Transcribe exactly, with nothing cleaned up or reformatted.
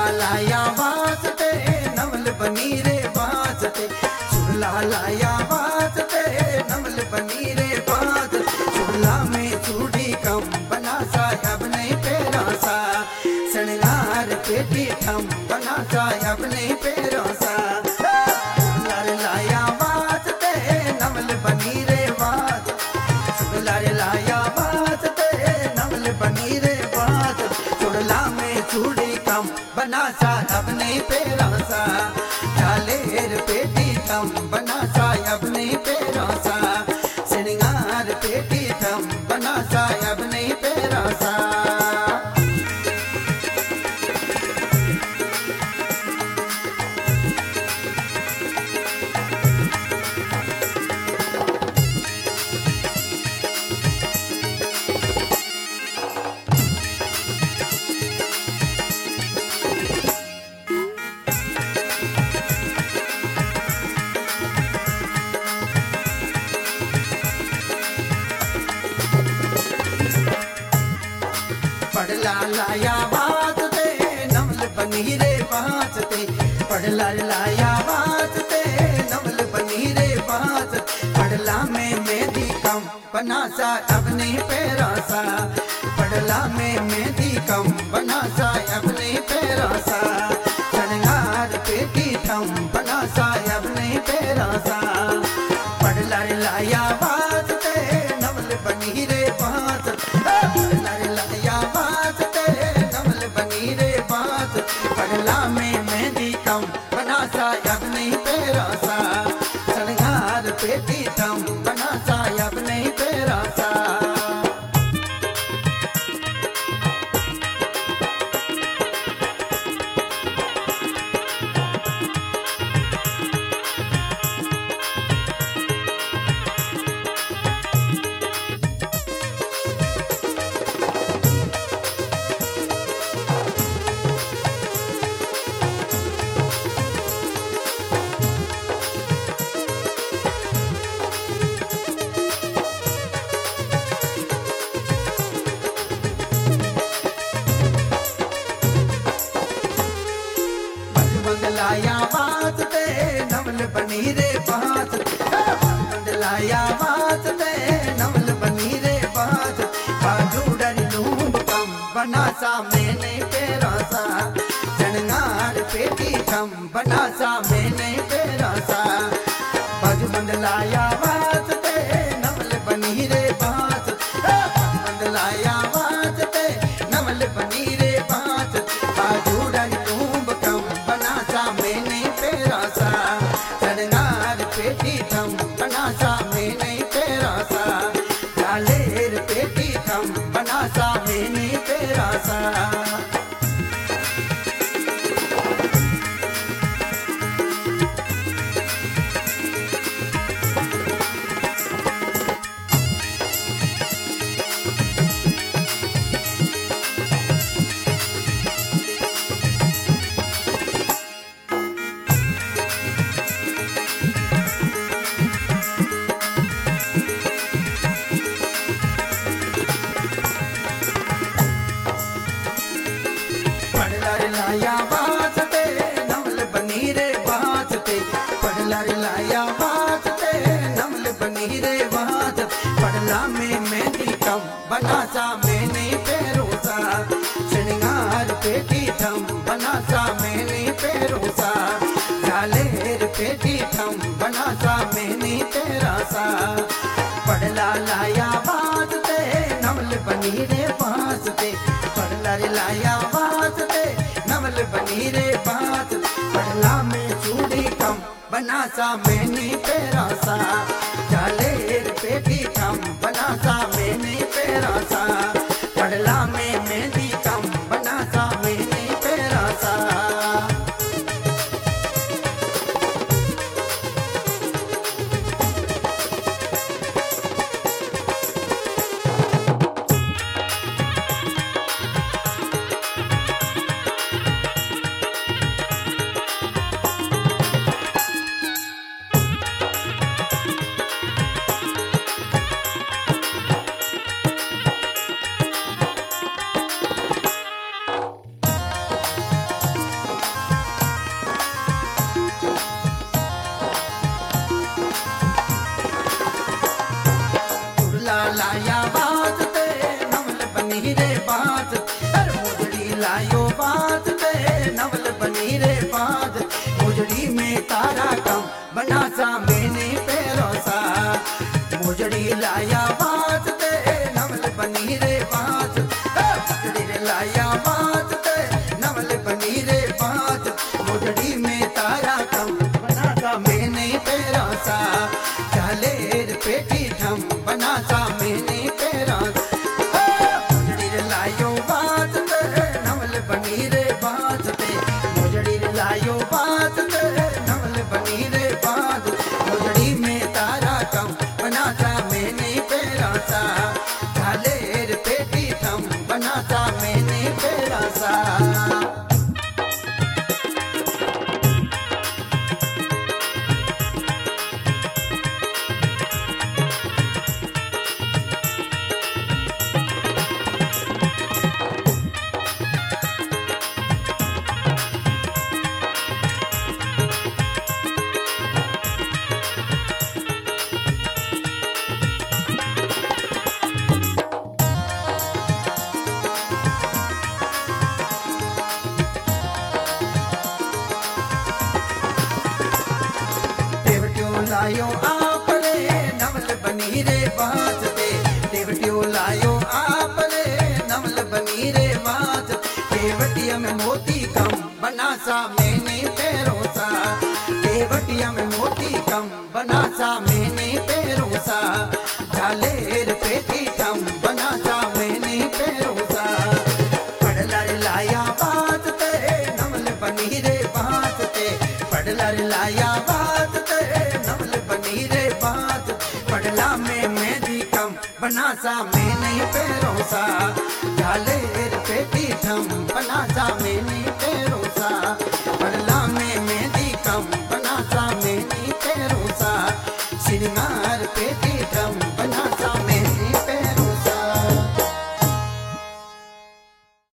लाया वास्ते नवल बनी रे वास्ते, सुरला लाया वास्ते नवल बनी रे वास्ते, सुरला में चूड़ी कम बना साहब नहीं पेरा सा, सनगार पेटी कम बना साहब नहीं पेरा सा, सुरला लाया वास्ते नवल बनी रे वास्ते, सुरला लाया वास्ते नवल बनी रे वास्ते, सुरला में चूड़ी कम बना साहब नहीं पेरा सा, झालेर पेटी कम बना साहब नहीं पेरा सा, सिंगार पेटी कम बना साहब नहीं पेरा सा। पढ़ला लाया वास्ते नवल बनी रे वास्ते, पढ़ला लाया वास्ते नवल बनी रे वास्ते, पढ़ला में मेहंदी कम बना सा अब नहीं पेरा सा, पढ़ला में मेहंदी कम बना सा अब नहीं पेरा सा, सनगार पेटी कम बना सा अब नहीं पेरा सा, पढ़ला लाया वास्ते नवल बनी रे वास्ते, पढ़ला लाया वास्ते नवल बनी रे वास्ते, पढ़ला में मेहंदी कम बना सा अब नहीं पेरा सा, सनगार पेटी कम बना सा अब नहीं पेरा सा। लाया वास्ते नवल बनी रे वास्ते, लाया वास्ते नवल बनी रे वास्ते, बाजू डर लूंब कम बना सा मैंने पेरा सा, सनगार पेटी कम बना सा मैंने पेरा सा, बाजू बंद लाया वास्ते नवल बनी रे वास्ते, बंद लाया वास्ते नवल बनी रे वास्ते, बाजू डर लूंब कम बना सा मैंने पेरा सा, सनगार पेटी कम बना सा मैंने पेरा सा, झालेर पेटी कम बना सा मैंने पेरा सा। लाया वास्ते नवल बनी रे वास्ते, पढ़ला लाया वास्ते नवल बनी रे वास्ते, पढ़ला में मेहंदी कम बना सा मैंने पेरो सा, सिंगार पेटी कम बना सा मैंने पेरो सा, झालेर पेटी कम बना सा मैंने तेरा सा, पढ़ला लाया वास्ते नवल बनी रे वास्ते, पढ़ला लाया वास्ते नवल बनी रे वास्ते, पढ़ला में चूड़ी कम बना सा मैंने पेरा सा, झालेर पेटी कम बना सा मैंने पेरा सा, पढ़ला में मेहंदी कम बना सा मैंने पेरा सा। तारा कम बना सा मैंने पैरों सा मोजड़ी लाया वास्ते नवल बनी रे बात मोजड़ी लाया वास्ते नवल बनी रे बात मोजड़ी में तारा कम बना सा मैंने पैरों सा चले पेटी ठम बना सा मैंने पैरों मोजड़ी लायो वास्ते नवल बनी रे बात मोजड़ी लायो वास्ते नवल बनी रे बात मोजड़ी में तारा कम बना सा मैंने पैरा सा झालेर पेटी थम बना सा मैंने पैरा सा लायो आपने नवल बनी रे बात ते देवटियो लायो आपने नवल बनी रे बात देवटिया में मोती कम बना सा मैंने पैरों सा देवटिया में मोती कम बना सा मैंने पैरों सा झालेर पेटी कम बना सा मैंने पैरों सा पड़लर लाया बात ते नवल बनी रे बात ते पड़लर लाया बात रे बात पड़ला में मेहंदी कम बना सा मैंने पैरों सा झालेर पेटी थम बना सा मैंने पैरों